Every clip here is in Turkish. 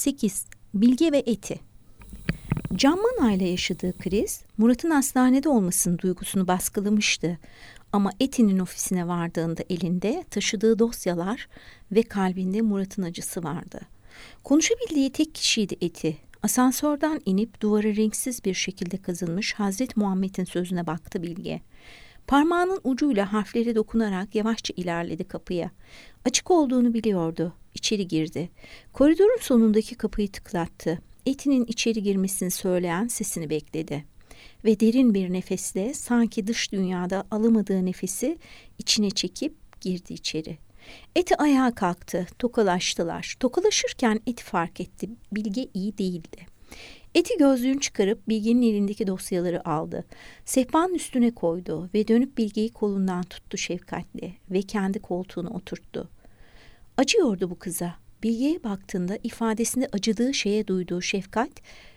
8. Bilge ve Eti. Can Manay'la yaşadığı kriz Murat'ın hastanede olmasının duygusunu baskılamıştı. Ama Eti'nin ofisine vardığında elinde taşıdığı dosyalar ve kalbinde Murat'ın acısı vardı. Konuşabildiği tek kişiydi Eti. Asansörden inip duvara renksiz bir şekilde kazınmış Hazreti Muhammed'in sözüne baktı Bilge. Parmağının ucuyla harflere dokunarak yavaşça ilerledi kapıya. Açık olduğunu biliyordu. İçeri girdi. Koridorun sonundaki kapıyı tıklattı. Eti'nin içeri girmesini söyleyen sesini bekledi. Ve derin bir nefesle sanki dış dünyada alamadığı nefesi içine çekip girdi içeri. Eti ayağa kalktı. Tokalaştılar. Tokalaşırken Eti fark etti. Bilge iyi değildi. Eti gözlüğünü çıkarıp Bilge'nin elindeki dosyaları aldı. Sehpanın üstüne koydu ve dönüp Bilge'yi kolundan tuttu şefkatle ve kendi koltuğuna oturttu. Acıyordu bu kıza. Bilge'ye baktığında ifadesinde acıdığı şeye duyduğu şefkat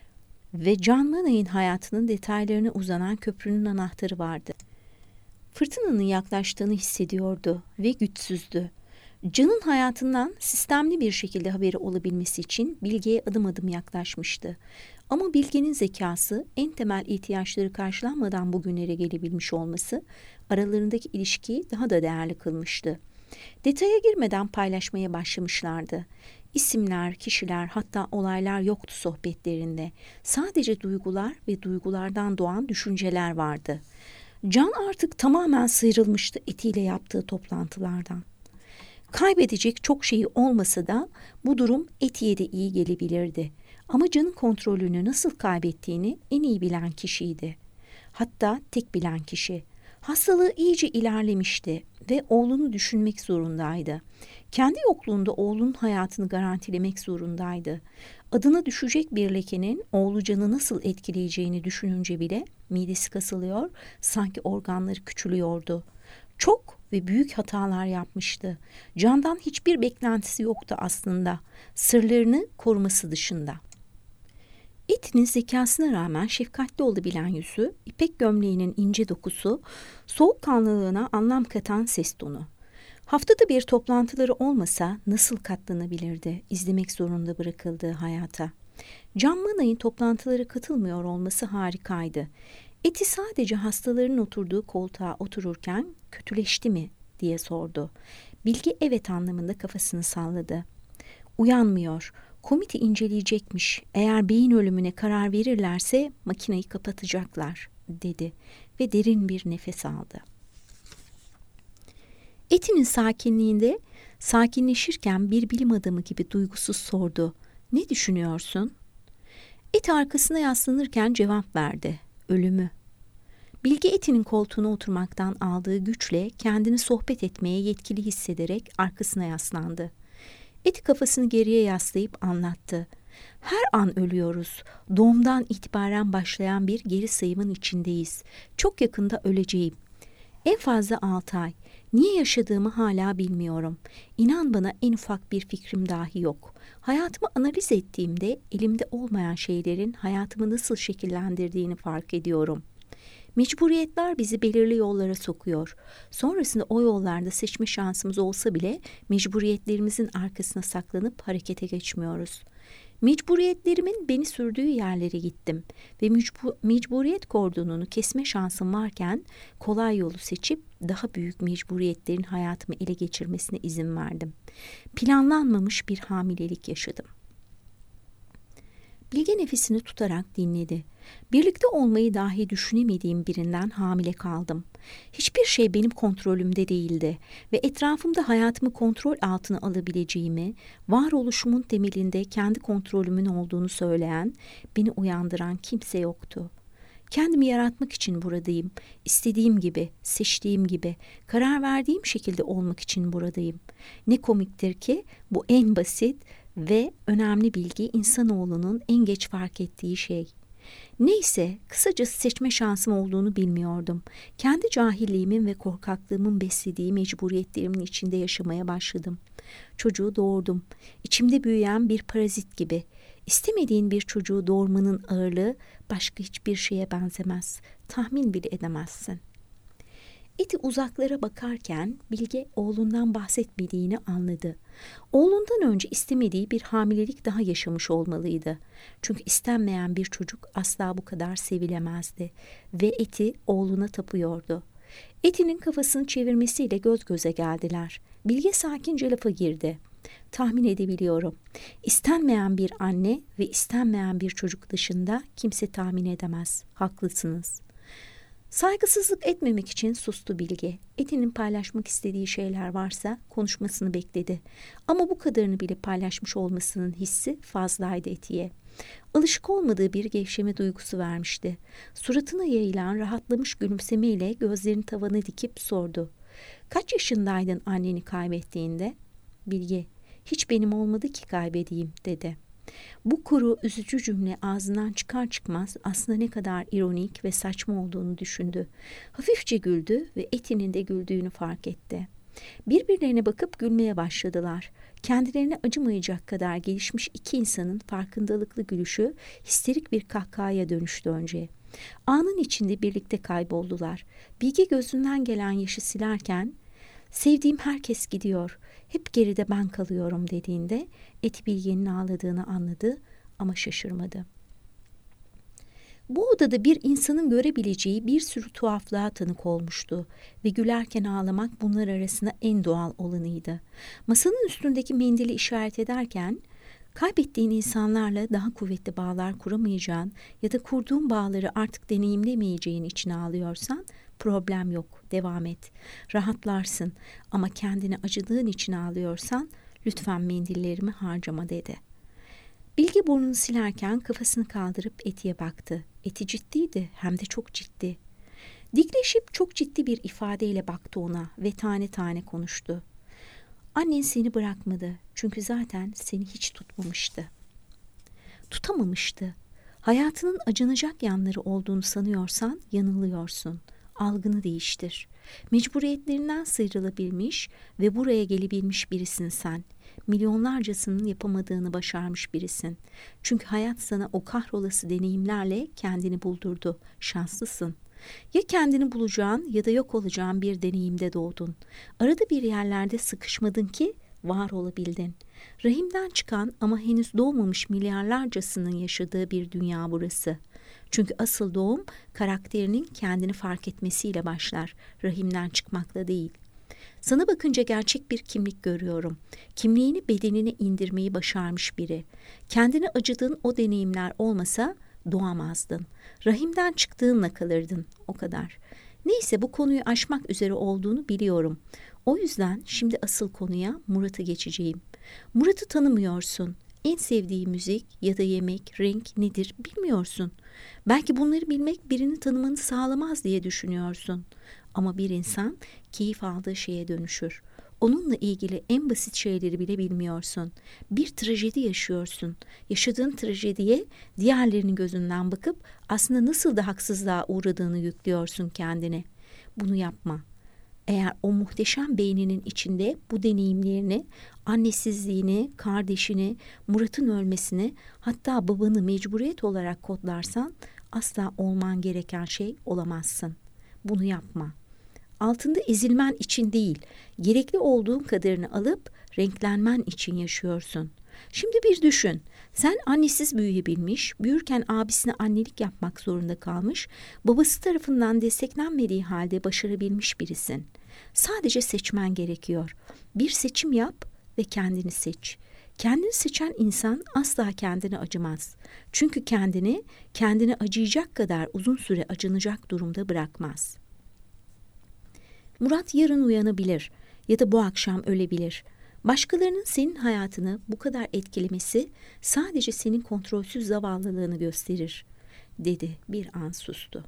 ve Can Manay'ın hayatının detaylarına uzanan köprünün anahtarı vardı. Fırtınanın yaklaştığını hissediyordu ve güçsüzdü. Can'ın hayatından sistemli bir şekilde haberi olabilmesi için Bilge'ye adım adım yaklaşmıştı. Ama Bilge'nin zekası, en temel ihtiyaçları karşılanmadan bugünlere gelebilmiş olması aralarındaki ilişkiyi daha da değerli kılmıştı. Detaya girmeden paylaşmaya başlamışlardı. İsimler, kişiler, hatta olaylar yoktu sohbetlerinde. Sadece duygular ve duygulardan doğan düşünceler vardı. Can artık tamamen sıyrılmıştı Eti'yle yaptığı toplantılardan. Kaybedecek çok şeyi olmasa da bu durum Eti'ye de iyi gelebilirdi. Ama Can'ın kontrolünü nasıl kaybettiğini en iyi bilen kişiydi. Hatta tek bilen kişi. Hastalığı iyice ilerlemişti ve oğlunu düşünmek zorundaydı. Kendi yokluğunda oğlunun hayatını garantilemek zorundaydı. Adına düşecek bir lekenin oğlu Can'ı nasıl etkileyeceğini düşününce bile midesi kasılıyor, sanki organları küçülüyordu. Çok ve büyük hatalar yapmıştı. Can'dan hiçbir beklentisi yoktu aslında. Sırlarını koruması dışında. Eti'nin zekasına rağmen şefkatli olabilen yüzü, ipek gömleğinin ince dokusu, soğukkanlılığına anlam katan ses tonu. Haftada bir toplantıları olmasa nasıl katlanabilirdi izlemek zorunda bırakıldığı hayata? Can Manay'ın toplantılara katılmıyor olması harikaydı. Eti sadece hastaların oturduğu koltuğa otururken kötüleşti mi diye sordu. Bilge evet anlamında kafasını salladı. Uyanmıyor. Komite inceleyecekmiş. Eğer beyin ölümüne karar verirlerse makineyi kapatacaklar dedi ve derin bir nefes aldı. Eti'nin sakinliğinde sakinleşirken bir bilim adamı gibi duygusuz sordu. Ne düşünüyorsun? Eti arkasına yaslanırken cevap verdi. Ölümü. Bilge Eti'nin koltuğuna oturmaktan aldığı güçle kendini sohbet etmeye yetkili hissederek arkasına yaslandı. Eti kafasını geriye yaslayıp anlattı. Her an ölüyoruz. Doğumdan itibaren başlayan bir geri sayımın içindeyiz. Çok yakında öleceğim. En fazla 6 ay. Niye yaşadığımı hala bilmiyorum. İnan bana en ufak bir fikrim dahi yok. Hayatımı analiz ettiğimde elimde olmayan şeylerin hayatımı nasıl şekillendirdiğini fark ediyorum. Mecburiyetler bizi belirli yollara sokuyor. Sonrasında o yollarda seçme şansımız olsa bile mecburiyetlerimizin arkasına saklanıp harekete geçmiyoruz. Mecburiyetlerimin beni sürdüğü yerlere gittim ve mecburiyet kordonunu kesme şansım varken kolay yolu seçip daha büyük mecburiyetlerin hayatımı ele geçirmesine izin verdim. Planlanmamış bir hamilelik yaşadım. Bilge nefesini tutarak dinledi. Birlikte olmayı dahi düşünemediğim birinden hamile kaldım. Hiçbir şey benim kontrolümde değildi ve etrafımda hayatımı kontrol altına alabileceğimi, varoluşumun temelinde kendi kontrolümün olduğunu söyleyen, beni uyandıran kimse yoktu. Kendimi yaratmak için buradayım. İstediğim gibi, seçtiğim gibi, karar verdiğim şekilde olmak için buradayım. Ne komiktir ki bu en basit ve önemli bilgi insanoğlunun en geç fark ettiği şey. Neyse, kısacası seçme şansım olduğunu bilmiyordum. Kendi cahilliğimin ve korkaklığımın beslediği mecburiyetlerimin içinde yaşamaya başladım. Çocuğu doğurdum. İçimde büyüyen bir parazit gibi. İstemediğin bir çocuğu doğurmanın ağırlığı başka hiçbir şeye benzemez. Tahmin bile edemezsin. Eti uzaklara bakarken Bilge oğlundan bahsetmediğini anladı. Oğlundan önce istemediği bir hamilelik daha yaşamış olmalıydı. Çünkü istenmeyen bir çocuk asla bu kadar sevilemezdi ve Eti oğluna tapıyordu. Eti'nin kafasını çevirmesiyle göz göze geldiler. Bilge sakince lafa girdi. Tahmin edebiliyorum. İstenmeyen bir anne ve istenmeyen bir çocuk dışında kimse tahmin edemez. Haklısınız. Saygısızlık etmemek için sustu Bilge. Eti'nin paylaşmak istediği şeyler varsa konuşmasını bekledi. Ama bu kadarını bile paylaşmış olmasının hissi fazlaydı Eti'ye. Alışık olmadığı bir gevşeme duygusu vermişti. Suratına yayılan rahatlamış gülümsemeyle gözlerini tavana dikip sordu. Kaç yaşındaydın anneni kaybettiğinde? Bilge, hiç benim olmadı ki kaybedeyim dedi. Bu kuru, üzücü cümle ağzından çıkar çıkmaz aslında ne kadar ironik ve saçma olduğunu düşündü. Hafifçe güldü ve Eti'nin de güldüğünü fark etti. Birbirlerine bakıp gülmeye başladılar. Kendilerine acımayacak kadar gelişmiş iki insanın farkındalıklı gülüşü histerik bir kahkahaya dönüştü önce. Anın içinde birlikte kayboldular. Bilge gözünden gelen yaşı silerken "Sevdiğim herkes gidiyor, hep geride ben kalıyorum" dediğinde Eti Bilge'nin ağladığını anladı ama şaşırmadı. Bu odada bir insanın görebileceği bir sürü tuhaflığa tanık olmuştu ve gülerken ağlamak bunlar arasında en doğal olanıydı. Masanın üstündeki mendili işaret ederken, kaybettiğin insanlarla daha kuvvetli bağlar kuramayacağın ya da kurduğun bağları artık deneyimlemeyeceğin için ağlıyorsan problem yok, devam et. Rahatlarsın ama kendine acıdığın için ağlıyorsan lütfen mendillerimi harcama dedi. Bilge burnunu silerken kafasını kaldırıp Eti'ye baktı. Eti ciddiydi, hem de çok ciddi. Dikleşip çok ciddi bir ifadeyle baktı ona ve tane tane konuştu. Annen seni bırakmadı çünkü zaten seni hiç tutmamıştı. Tutamamıştı. Hayatının acınacak yanları olduğunu sanıyorsan yanılıyorsun. Algını değiştir. Mecburiyetlerinden sıyrılabilmiş ve buraya gelebilmiş birisin sen. Milyonlarcasının yapamadığını başarmış birisin. Çünkü hayat sana o kahrolası deneyimlerle kendini buldurdu. Şanslısın. Ya kendini bulacağın ya da yok olacağın bir deneyimde doğdun. Arada bir yerlerde sıkışmadın ki var olabildin. Rahimden çıkan ama henüz doğmamış milyarlarcasının yaşadığı bir dünya burası. Çünkü asıl doğum karakterinin kendini fark etmesiyle başlar, rahimden çıkmakla değil. Sana bakınca gerçek bir kimlik görüyorum. Kimliğini bedenine indirmeyi başarmış biri. Kendine acıdığın o deneyimler olmasa doğamazdın. Rahimden çıktığınla kalırdın, o kadar. Neyse, bu konuyu aşmak üzere olduğunu biliyorum. O yüzden şimdi asıl konuya, Murat'ı geçeceğim. Murat'ı tanımıyorsun. En sevdiği müzik ya da yemek, renk nedir bilmiyorsun. Belki bunları bilmek birini tanımanı sağlamaz diye düşünüyorsun. Ama bir insan keyif aldığı şeye dönüşür. Onunla ilgili en basit şeyleri bile bilmiyorsun. Bir trajedi yaşıyorsun. Yaşadığın trajediye diğerlerinin gözünden bakıp aslında nasıl da haksızlığa uğradığını yüklüyorsun kendine. Bunu yapma. Eğer o muhteşem beyninin içinde bu deneyimlerini, annesizliğini, kardeşini, Murat'ın ölmesini, hatta babanı mecburiyet olarak kodlarsan asla olman gereken şey olamazsın. Bunu yapma. Altında ezilmen için değil, gerekli olduğun kadarını alıp renklenmen için yaşıyorsun. Şimdi bir düşün. Sen annesiz büyüyebilmiş, büyürken abisine annelik yapmak zorunda kalmış, babası tarafından desteklenmediği halde başarabilmiş birisin. Sadece seçmen gerekiyor. Bir seçim yap ve kendini seç. Kendini seçen insan asla kendine acımaz. Çünkü kendine acıyacak kadar uzun süre acınacak durumda bırakmaz. Murat yarın uyanabilir ya da bu akşam ölebilir. Başkalarının senin hayatını bu kadar etkilemesi sadece senin kontrolsüz zavallılığını gösterir, dedi. Bir an sustu.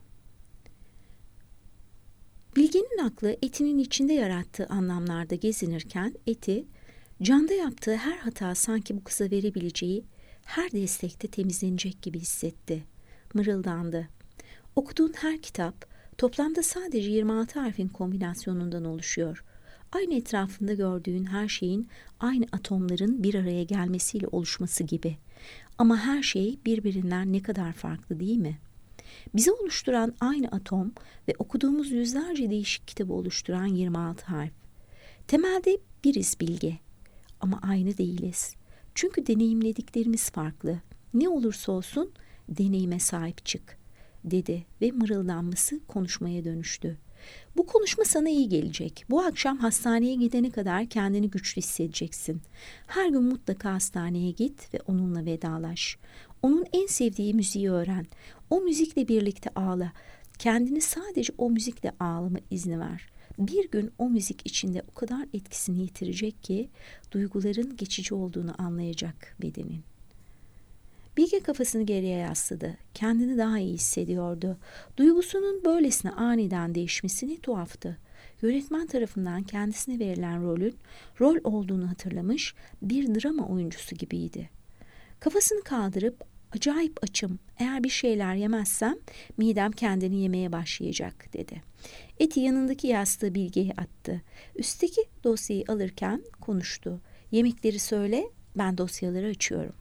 Bilge'nin aklı Eti'nin içinde yarattığı anlamlarda gezinirken Eti, Can'da yaptığı her hata sanki bu kıza verebileceği her destekte temizlenecek gibi hissetti. Mırıldandı. Okuduğun her kitap toplamda sadece 26 harfin kombinasyonundan oluşuyor. Aynı etrafında gördüğün her şeyin aynı atomların bir araya gelmesiyle oluşması gibi. Ama her şey birbirinden ne kadar farklı, değil mi? Bizi oluşturan aynı atom ve okuduğumuz yüzlerce değişik kitabı oluşturan 26 harf. Temelde biriz Bilge ama aynı değiliz. Çünkü deneyimlediklerimiz farklı. Ne olursa olsun deneyime sahip çık, dedi ve mırıldanması konuşmaya dönüştü. Bu konuşma sana iyi gelecek. Bu akşam hastaneye gidene kadar kendini güçlü hissedeceksin. Her gün mutlaka hastaneye git ve onunla vedalaş. Onun en sevdiği müziği öğren. O müzikle birlikte ağla. Kendini sadece o müzikle ağlama izni ver. Bir gün o müzik içinde o kadar etkisini yitirecek ki duyguların geçici olduğunu anlayacak bedenin. Bilge kafasını geriye yasladı. Kendini daha iyi hissediyordu. Duygusunun böylesine aniden değişmesi tuhaftı. Yönetmen tarafından kendisine verilen rolün rol olduğunu hatırlamış bir drama oyuncusu gibiydi. Kafasını kaldırıp acayip açım, eğer bir şeyler yemezsem midem kendini yemeye başlayacak dedi. Eti yanındaki yastığı Bilge'ye attı. Üstteki dosyayı alırken konuştu. Yemekleri söyle, ben dosyaları açıyorum.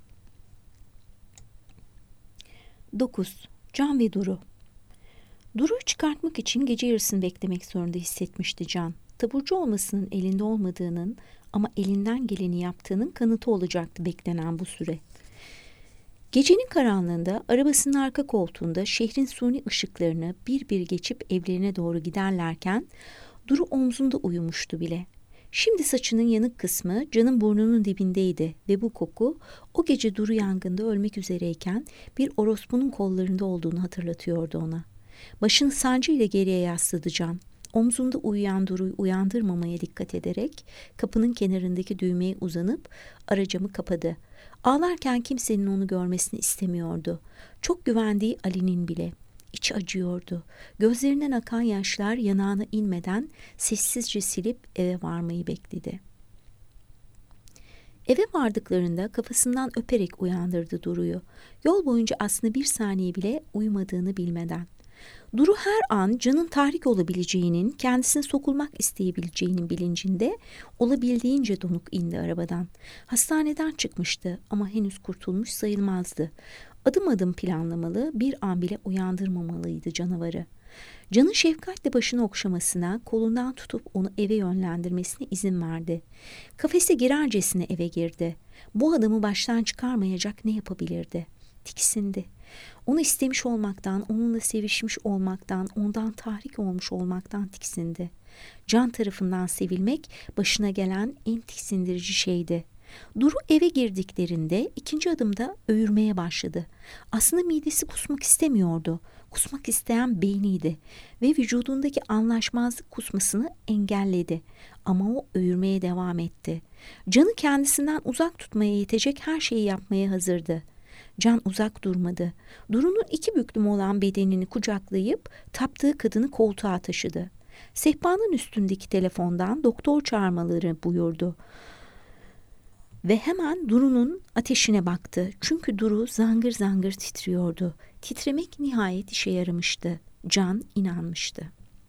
9. Can ve Duru. Duru'yu çıkartmak için gece yarısını beklemek zorunda hissetmişti Can. Taburcu olmasının elinde olmadığının ama elinden geleni yaptığının kanıtı olacaktı beklenen bu süre. Gecenin karanlığında arabasının arka koltuğunda şehrin suni ışıklarını bir bir geçip evlerine doğru giderlerken Duru omzunda uyumuştu bile. Şimdi saçının yanık kısmı Can'ın burnunun dibindeydi ve bu koku o gece Duru yangında ölmek üzereyken bir orospunun kollarında olduğunu hatırlatıyordu ona. Başını sancıyla geriye yasladı Can. Omzunda uyuyan Duru'yu uyandırmamaya dikkat ederek kapının kenarındaki düğmeye uzanıp aracamı kapadı. Ağlarken kimsenin onu görmesini istemiyordu. Çok güvendiği Ali'nin bile. İçi acıyordu. Gözlerinden akan yaşlar yanağına inmeden sessizce silip eve varmayı bekledi. Eve vardıklarında kafasından öperek uyandırdı Duru'yu. Yol boyunca aslında bir saniye bile uyumadığını bilmeden. Duru her an Can'ın tahrik olabileceğinin, kendisine sokulmak isteyebileceğinin bilincinde olabildiğince donuk indi arabadan. Hastaneden çıkmıştı ama henüz kurtulmuş sayılmazdı. Adım adım planlamalı, bir an bile uyandırmamalıydı canavarı. Can'ın şefkatle başını okşamasına, kolundan tutup onu eve yönlendirmesine izin verdi. Kafese girercesine eve girdi. Bu adamı baştan çıkarmayacak ne yapabilirdi? Tiksindi. Onu istemiş olmaktan, onunla sevişmiş olmaktan, ondan tahrik olmuş olmaktan tiksindi. Can tarafından sevilmek başına gelen en tiksindirici şeydi. Duru eve girdiklerinde ikinci adımda öğürmeye başladı. Aslında midesi kusmak istemiyordu. Kusmak isteyen beyniydi ve vücudundaki anlaşmazlık kusmasını engelledi. Ama o öğürmeye devam etti. Can'ı kendisinden uzak tutmaya yetecek her şeyi yapmaya hazırdı. Can uzak durmadı. Duru'nun iki büklüm olan bedenini kucaklayıp taptığı kadını koltuğa taşıdı. Sehpanın üstündeki telefondan doktor çağırmaları buyurdu. Ve hemen Duru'nun ateşine baktı. Çünkü Duru zangır zangır titriyordu. Titremek nihayet işe yaramıştı. Can inanmıştı.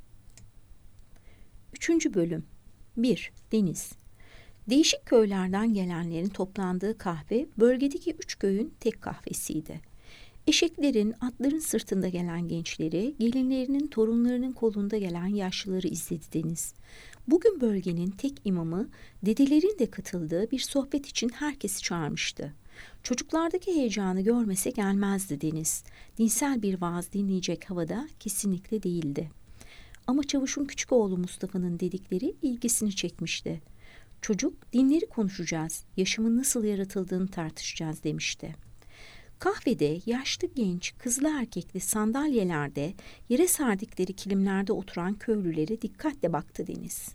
3. Bölüm 1. Deniz. Değişik köylerden gelenlerin toplandığı kahve bölgedeki 3 köyün tek kahvesiydi. Eşeklerin, atların sırtında gelen gençleri, gelinlerinin, torunlarının kolunda gelen yaşlıları izledi Deniz. Bugün bölgenin tek imamı, dedelerin de katıldığı bir sohbet için herkesi çağırmıştı. Çocuklardaki heyecanı görmese gelmezdi Deniz. Dinsel bir vaaz dinleyecek havada kesinlikle değildi. Ama çavuşun küçük oğlu Mustafa'nın dedikleri ilgisini çekmişti. Çocuk, dinleri konuşacağız, yaşamın nasıl yaratıldığını tartışacağız demişti. Kahvede yaşlı genç, kızlı erkekli sandalyelerde, yere serdikleri kilimlerde oturan köylülere dikkatle baktı Deniz.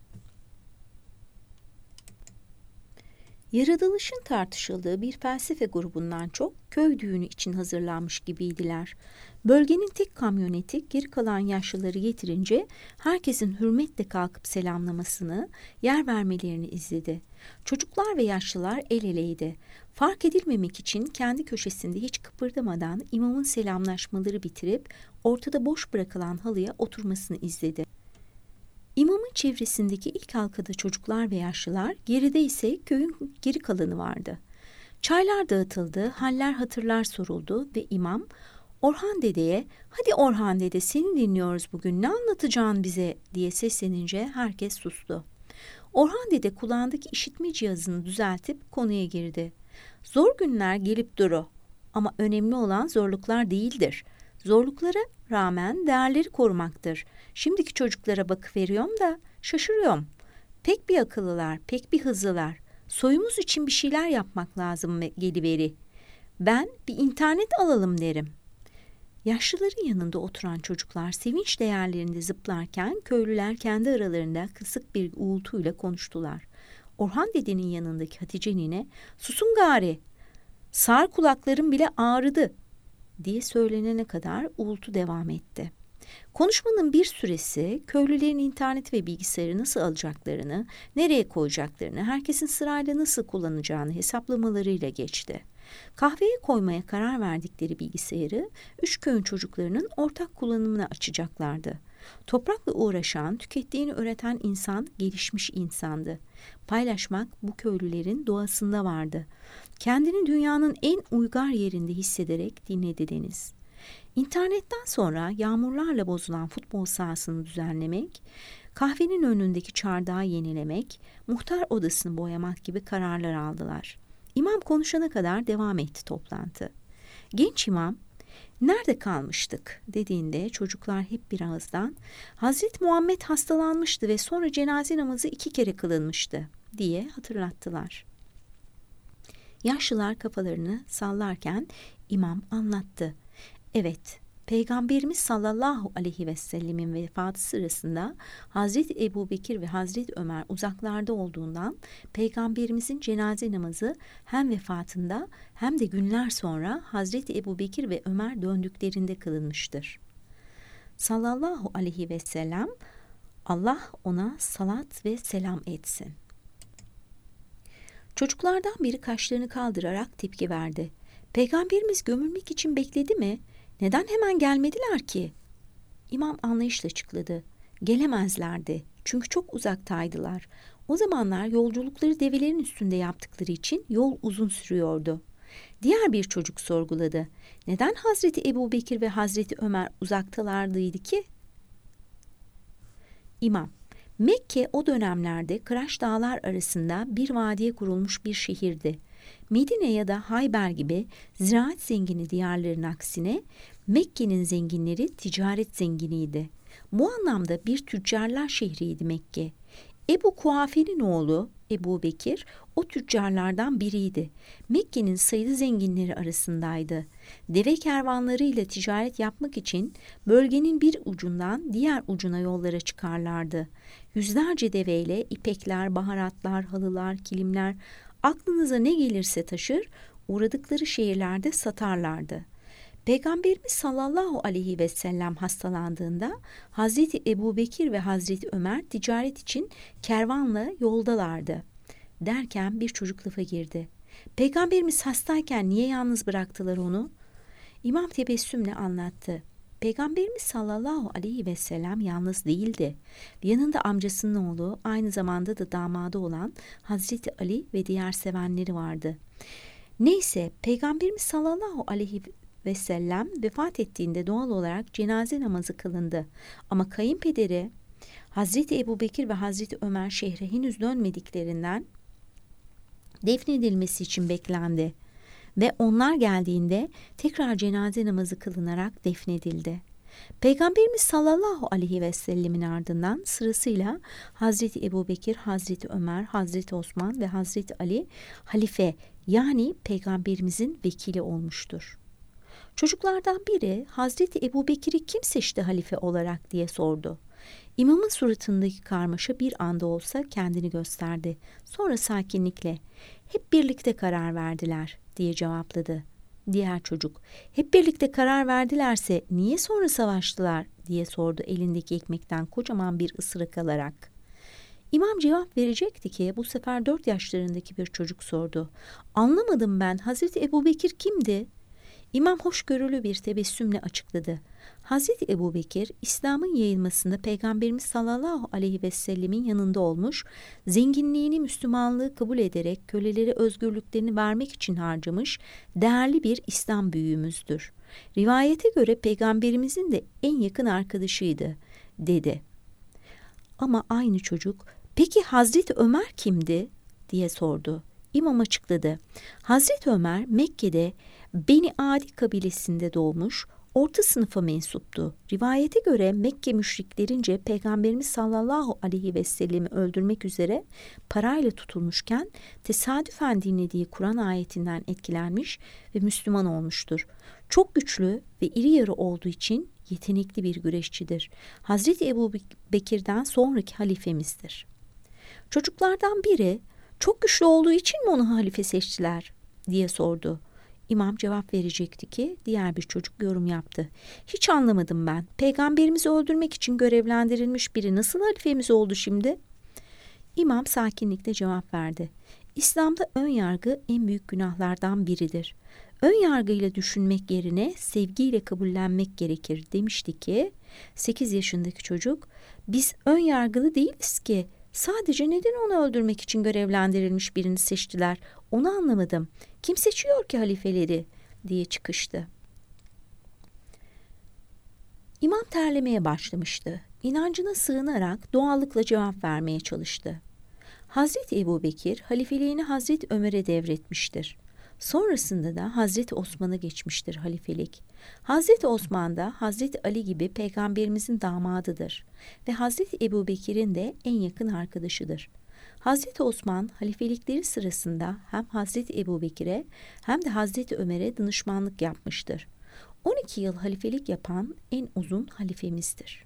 Yaratılışın tartışıldığı bir felsefe grubundan çok köy düğünü için hazırlanmış gibiydiler. Bölgenin tek kamyoneti geri kalan yaşlıları getirince herkesin hürmetle kalkıp selamlamasını, yer vermelerini izledi. Çocuklar ve yaşlılar el eleydi. Fark edilmemek için kendi köşesinde hiç kıpırdamadan imamın selamlaşmaları bitirip ortada boş bırakılan halıya oturmasını izledi. İmamın çevresindeki ilk halkada çocuklar ve yaşlılar, geride ise köyün geri kalanı vardı. Çaylar dağıtıldı, haller hatırlar soruldu ve imam Orhan dedeye, "Hadi Orhan dede, seni dinliyoruz bugün, ne anlatacaksın bize?" diye seslenince herkes sustu. Orhan dede kulağındaki işitme cihazını düzeltip konuya girdi. "Zor günler gelip duru ama önemli olan zorluklar değildir. Zorluklara rağmen değerleri korumaktır. Şimdiki çocuklara bakıveriyorum da şaşırıyorum. Pek bir akıllılar, pek bir hızlılar. Soyumuz için bir şeyler yapmak lazım geliveri. Ben bir internet alalım derim." Yaşlıların yanında oturan çocuklar sevinç değerlerinde zıplarken köylüler kendi aralarında kısık bir uğultuyla konuştular. Orhan dedenin yanındaki Hatice nine, "Susun gari, sağır kulaklarım bile ağrıdı" diye söylenene kadar uğultu devam etti. Konuşmanın bir süresi köylülerin internet ve bilgisayarı nasıl alacaklarını, nereye koyacaklarını, herkesin sırayla nasıl kullanacağını hesaplamalarıyla geçti. Kahveye koymaya karar verdikleri bilgisayarı 3 köyün çocuklarının ortak kullanımına açacaklardı. Toprakla uğraşan, tükettiğini üreten insan gelişmiş insandı. Paylaşmak bu köylülerin doğasında vardı. Kendini dünyanın en uygar yerinde hissederek dinledi Deniz. İnternetten sonra yağmurlarla bozulan futbol sahasını düzenlemek, kahvenin önündeki çardağı yenilemek, muhtar odasını boyamak gibi kararlar aldılar. İmam konuşana kadar devam etti toplantı. Genç imam, "Nerede kalmıştık?" dediğinde çocuklar hep bir ağızdan, "Hazreti Muhammed hastalanmıştı ve sonra cenaze namazı 2 kere kılınmıştı" diye hatırlattılar. Yaşlılar kafalarını sallarken imam anlattı. "Evet, Peygamberimiz sallallahu aleyhi ve sellemin vefatı sırasında Hazreti Ebubekir ve Hazreti Ömer uzaklarda olduğundan Peygamberimizin cenaze namazı hem vefatında hem de günler sonra Hazreti Ebubekir ve Ömer döndüklerinde kılınmıştır. Sallallahu aleyhi ve sellem, Allah ona salat ve selam etsin." Çocuklardan biri kaşlarını kaldırarak tepki verdi. "Peygamberimiz gömülmek için bekledi mi? Neden hemen gelmediler ki?" İmam anlayışla açıkladı. "Gelemezlerdi. Çünkü çok uzaktaydılar. O zamanlar yolculukları develerin üstünde yaptıkları için yol uzun sürüyordu." Diğer bir çocuk sorguladı. "Neden Hazreti Ebubekir ve Hazreti Ömer uzaktalardıydı ki?" İmam, "Mekke o dönemlerde Kıraç Dağlar arasında bir vadiye kurulmuş bir şehirdi. Medine ya da Hayber gibi ziraat zengini diyarların aksine Mekke'nin zenginleri ticaret zenginiydi. Bu anlamda bir tüccarlar şehriydi Mekke. Ebu Kuafe'nin oğlu Ebu Bekir o tüccarlardan biriydi. Mekke'nin sayılı zenginleri arasındaydı. Deve kervanlarıyla ticaret yapmak için bölgenin bir ucundan diğer ucuna yollara çıkarlardı. Yüzlerce deveyle ipekler, baharatlar, halılar, kilimler, aklınıza ne gelirse taşır, uğradıkları şehirlerde satarlardı. Peygamberimiz sallallahu aleyhi ve sellem hastalandığında Hazreti Ebubekir ve Hazreti Ömer ticaret için kervanla yoldalardı." Derken bir çocuk lafa girdi. "Peygamberimiz hastayken niye yalnız bıraktılar onu?" İmam tebessümle anlattı. Peygamberimiz sallallahu aleyhi ve sellem yalnız değildi. Yanında amcasının oğlu, aynı zamanda da damadı olan Hazreti Ali ve diğer sevenleri vardı. Neyse, Peygamberimiz sallallahu aleyhi ve sellem vefat ettiğinde doğal olarak cenaze namazı kılındı. Ama kayınpederi Hazreti Ebubekir ve Hazreti Ömer şehre henüz dönmediklerinden defnedilmesi için beklendi. Ve onlar geldiğinde tekrar cenaze namazı kılınarak defnedildi. Peygamberimiz sallallahu aleyhi ve sellemin ardından sırasıyla Hazreti Ebubekir, Hazreti Ömer, Hazreti Osman ve Hazreti Ali halife, yani Peygamberimizin vekili olmuştur. Çocuklardan biri Hazreti Ebubekir'i kim seçti halife olarak diye sordu. İmamın suratındaki karmaşa bir anda olsa kendini gösterdi. Sonra sakinlikle, "Hep birlikte karar verdiler" diye cevapladı. Diğer çocuk, "Hep birlikte karar verdilerse niye sonra savaştılar?" diye sordu elindeki ekmekten kocaman bir ısırık alarak. İmam cevap verecekti ki bu sefer 4 yaşlarındaki bir çocuk sordu. "Anlamadım ben, Hazreti Ebubekir kimdi?" İmam hoşgörülü bir tebessümle açıkladı. Hazreti Ebubekir, İslam'ın yayılmasında Peygamberimiz sallallahu aleyhi ve sellemin yanında olmuş, zenginliğini Müslümanlığı kabul ederek kölelere özgürlüklerini vermek için harcamış değerli bir İslam büyüğümüzdür. Rivayete göre Peygamberimizin de en yakın arkadaşıydı, dedi. Ama aynı çocuk, peki Hazreti Ömer kimdi, diye sordu. İmam açıkladı. Hazreti Ömer Mekke'de Beni Adi kabilesinde doğmuş, orta sınıfa mensuptu. Rivayete göre Mekke müşriklerince Peygamberimiz sallallahu aleyhi ve sellemi öldürmek üzere parayla tutulmuşken tesadüfen dinlediği Kur'an ayetinden etkilenmiş ve Müslüman olmuştur. Çok güçlü ve iri yarı olduğu için yetenekli bir güreşçidir. Hazreti Ebubekir'den sonraki halifemizdir. Çocuklardan biri, çok güçlü olduğu için mi onu halife seçtiler, diye sordu. İmam cevap verecekti ki diğer bir çocuk yorum yaptı. Hiç anlamadım ben. Peygamberimizi öldürmek için görevlendirilmiş biri nasıl halifemiz oldu şimdi? İmam sakinlikle cevap verdi. İslam'da ön yargı en büyük günahlardan biridir. Ön yargıyla düşünmek yerine sevgiyle kabullenmek gerekir, demişti ki 8 yaşındaki çocuk, biz ön yargılı değiliz ki. Sadece neden onu öldürmek için görevlendirilmiş birini seçtiler? Onu anlamadım. Kim seçiyor ki halifeleri, diye çıkıştı. İmam terlemeye başlamıştı. İnancına sığınarak doğallıkla cevap vermeye çalıştı. Hazreti Ebubekir halifeliğini Hazreti Ömer'e devretmiştir. Sonrasında da Hazreti Osman'a geçmiştir halifelik. Hazreti Osman da Hazreti Ali gibi Peygamberimizin damadıdır ve Hazreti Ebubekir'in de en yakın arkadaşıdır. Hazreti Osman halifelikleri sırasında hem Hazreti Ebubekir'e hem de Hazreti Ömer'e danışmanlık yapmıştır. 12 yıl halifelik yapan en uzun halifemizdir.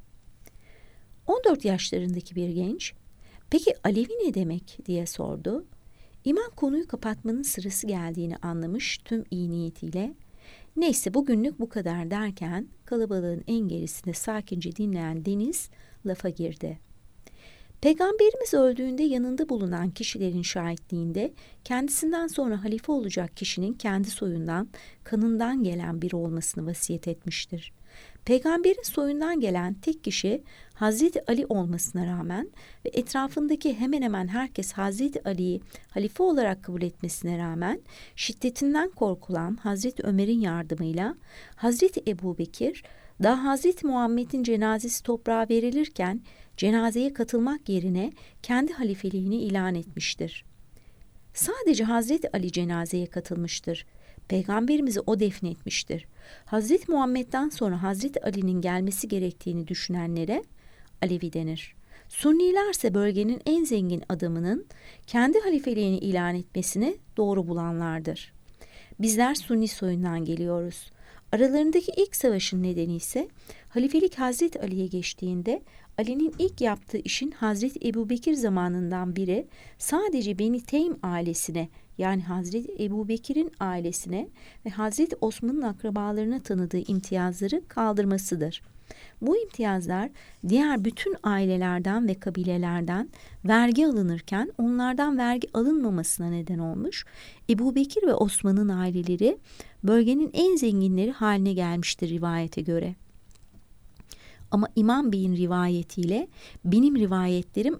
14 yaşlarındaki bir genç, peki Alevi ne demek, diye sordu. İmam konuyu kapatmanın sırası geldiğini anlamış tüm iyi niyetiyle, neyse bugünlük bu kadar derken kalabalığın en gerisinde sakince dinleyen Deniz lafa girdi. Peygamberimiz öldüğünde yanında bulunan kişilerin şahitliğinde kendisinden sonra halife olacak kişinin kendi soyundan, kanından gelen biri olmasını vasiyet etmiştir. Peygamberin soyundan gelen tek kişi Hazreti Ali olmasına rağmen ve etrafındaki hemen hemen herkes Hazreti Ali'yi halife olarak kabul etmesine rağmen şiddetinden korkulan Hazreti Ömer'in yardımıyla Hazreti Ebubekir daha Hazreti Muhammed'in cenazesi toprağa verilirken cenazeye katılmak yerine kendi halifeliğini ilan etmiştir. Sadece Hazreti Ali cenazeye katılmıştır. Peygamberimizi o defnetmiştir. Hazreti Muhammed'den sonra Hazreti Ali'nin gelmesi gerektiğini düşünenlere Alevi denir. Sunnilerse bölgenin en zengin adamının kendi halifeliğini ilan etmesini doğru bulanlardır. Bizler Sunni soyundan geliyoruz. Aralarındaki ilk savaşın nedeni ise halifelik Hazreti Ali'ye geçtiğinde Ali'nin ilk yaptığı işin Hazreti Ebubekir zamanından biri sadece Beni Teym ailesine, yani Hazreti Ebubekir'in ailesine ve Hazreti Osman'ın akrabalarına tanıdığı imtiyazları kaldırmasıdır. Bu imtiyazlar diğer bütün ailelerden ve kabilelerden vergi alınırken onlardan vergi alınmamasına neden olmuş. Ebubekir ve Osman'ın aileleri bölgenin en zenginleri haline gelmiştir rivayete göre. Ama İmam Bey'in rivayetiyle benim rivayetlerim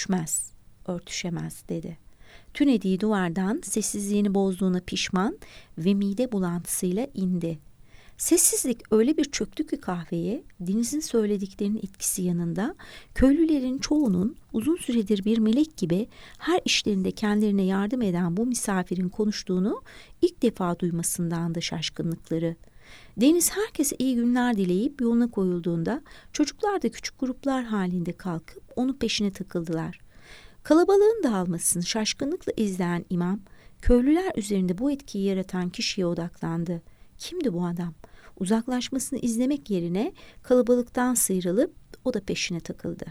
örtüşemez dedi. Tünediği duvardan sessizliğini bozduğuna pişman ve mide bulantısıyla indi. Sessizlik öyle bir çöktü ki kahveye, Deniz'in söylediklerinin etkisi yanında köylülerin çoğunun uzun süredir bir melek gibi her işlerinde kendilerine yardım eden bu misafirin konuştuğunu ilk defa duymasından da şaşkınlıkları. Deniz herkese iyi günler dileyip yoluna koyulduğunda çocuklar da küçük gruplar halinde kalkıp onun peşine takıldılar. Kalabalığın dağılmasını şaşkınlıkla izleyen imam, köylüler üzerinde bu etkiyi yaratan kişiye odaklandı. Kimdi bu adam? Uzaklaşmasını izlemek yerine kalabalıktan sıyrılıp o da peşine takıldı.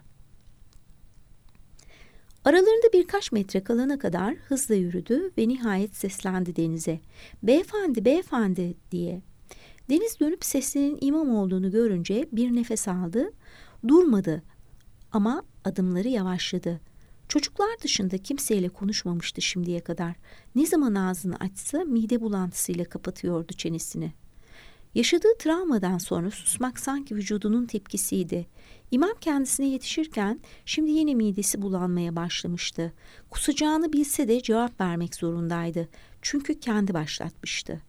Aralarında birkaç metre kalana kadar hızla yürüdü ve nihayet seslendi Deniz'e. "Beyefendi, beyefendi," diye. Deniz dönüp seslenin imam olduğunu görünce bir nefes aldı, durmadı ama adımları yavaşladı. Çocuklar dışında kimseyle konuşmamıştı şimdiye kadar. Ne zaman ağzını açsa mide bulantısıyla kapatıyordu çenesini. Yaşadığı travmadan sonra susmak sanki vücudunun tepkisiydi. İmam kendisine yetişirken şimdi yine midesi bulanmaya başlamıştı. Kusacağını bilse de cevap vermek zorundaydı. Çünkü kendi başlatmıştı.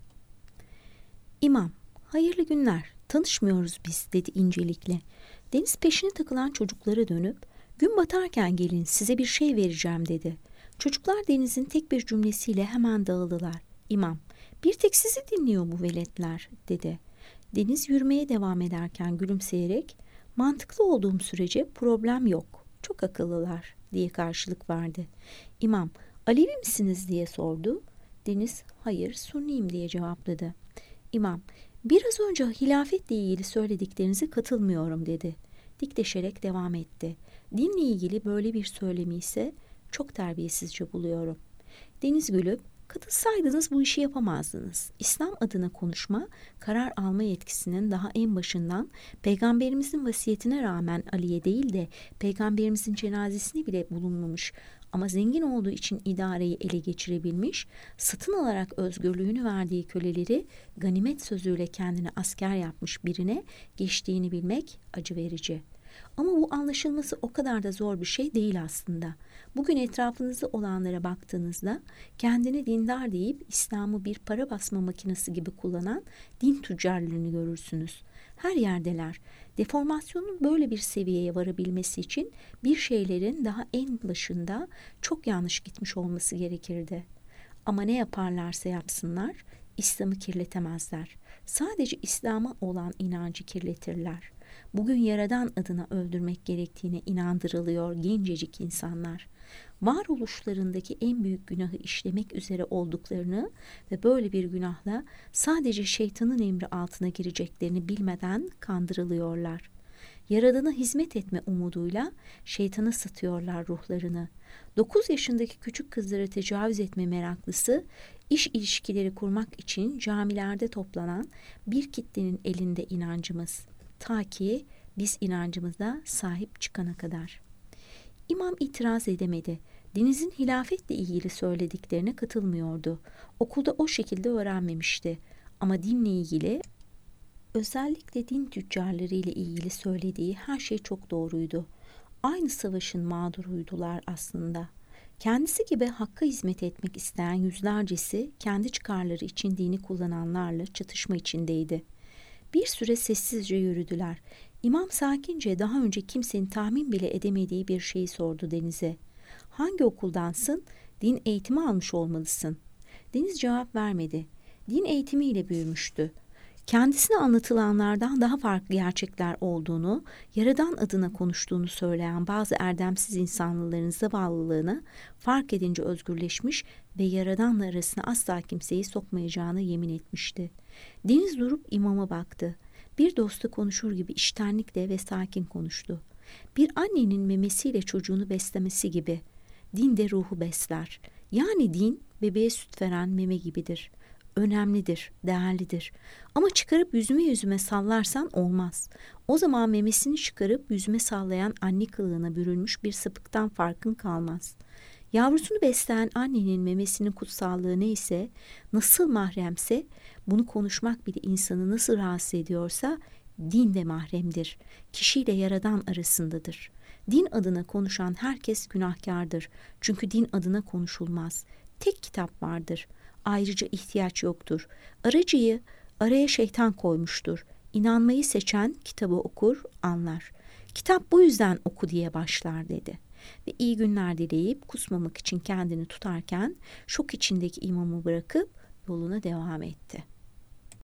İmam, hayırlı günler, tanışmıyoruz biz dedi incelikle. Deniz peşine takılan çocuklara dönüp, gün batarken gelin size bir şey vereceğim dedi. Çocuklar Deniz'in tek bir cümlesiyle hemen dağıldılar. İmam, bir tek sizi dinliyor bu veletler dedi. Deniz yürümeye devam ederken gülümseyerek, mantıklı olduğum sürece problem yok, çok akıllılar diye karşılık verdi. İmam, Alevi misiniz diye sordu. Deniz, hayır Sunniyim diye cevapladı. İmam, biraz önce hilafetle ilgili söylediklerinize katılmıyorum dedi. Dikleşerek devam etti. Dinle ilgili böyle bir söylemi ise çok terbiyesizce buluyorum. Deniz gülüp, katılsaydınız bu işi yapamazdınız. İslam adına konuşma, karar alma yetkisinin daha en başından Peygamberimizin vasiyetine rağmen Ali'ye değil de Peygamberimizin cenazesine bile bulunmamış ama zengin olduğu için idareyi ele geçirebilmiş, satın alarak özgürlüğünü verdiği köleleri ganimet sözüyle kendine asker yapmış birine geçtiğini bilmek acı verici. Ama bu anlaşılması o kadar da zor bir şey değil aslında. Bugün etrafınızda olanlara baktığınızda kendini dindar deyip İslam'ı bir para basma makinesi gibi kullanan din tüccarlarını görürsünüz. Her yerdeler. Deformasyonun böyle bir seviyeye varabilmesi için bir şeylerin daha en başında çok yanlış gitmiş olması gerekirdi. Ama ne yaparlarsa yapsınlar İslam'ı kirletemezler. Sadece İslam'a olan inancı kirletirler. Bugün Yaradan adına öldürmek gerektiğine inandırılıyor gencecik insanlar. Varoluşlarındaki en büyük günahı işlemek üzere olduklarını ve böyle bir günahla sadece şeytanın emri altına gireceklerini bilmeden kandırılıyorlar. Yaradana hizmet etme umuduyla şeytana satıyorlar ruhlarını. 9 yaşındaki küçük kızlara tecavüz etme meraklısı, iş ilişkileri kurmak için camilerde toplanan bir kitlenin elinde inancımız. Ta ki biz inancımıza sahip çıkana kadar. İmam itiraz edemedi. Deniz'in hilafetle ilgili söylediklerine katılmıyordu. Okulda o şekilde öğrenmemişti. Ama dinle ilgili, özellikle din tüccarları ile ilgili söylediği her şey çok doğruydu. Aynı savaşın mağduruydular aslında. Kendisi gibi hakka hizmet etmek isteyen yüzlercesi kendi çıkarları için dini kullananlarla çatışma içindeydi. Bir süre sessizce yürüdüler. İmam sakince daha önce kimsenin tahmin bile edemediği bir şeyi sordu Deniz'e. Hangi okuldansın? Din eğitimi almış olmalısın. Deniz cevap vermedi. Din eğitimiyle büyümüştü. Kendisine anlatılanlardan daha farklı gerçekler olduğunu, Yaradan adına konuştuğunu söyleyen bazı erdemsiz insanların zavallılığını fark edince özgürleşmiş ve Yaradan'la arasına asla kimseyi sokmayacağına yemin etmişti. Deniz durup imama baktı. Bir dosta konuşur gibi içtenlikle ve sakin konuştu. Bir annenin memesiyle çocuğunu beslemesi gibi. Din de ruhu besler. Yani din bebeğe süt veren meme gibidir. Önemlidir, değerlidir. Ama çıkarıp yüzüme sallarsan olmaz. O zaman memesini çıkarıp yüzüme sallayan anne kılığına bürünmüş bir sapıktan farkın kalmaz. Yavrusunu besleyen annenin memesinin kutsallığı neyse, nasıl mahremse, bunu konuşmak bile insanı nasıl rahatsız ediyorsa, din de mahremdir. Kişiyle Yaradan arasındadır. Din adına konuşan herkes günahkardır. Çünkü din adına konuşulmaz. Tek kitap vardır. Ayrıca ihtiyaç yoktur. Aracıyı araya şeytan koymuştur. İnanmayı seçen kitabı okur, anlar. Kitap bu yüzden oku diye başlar dedi. Ve iyi günler dileyip kusmamak için kendini tutarken şok içindeki imamı bırakıp yoluna devam etti.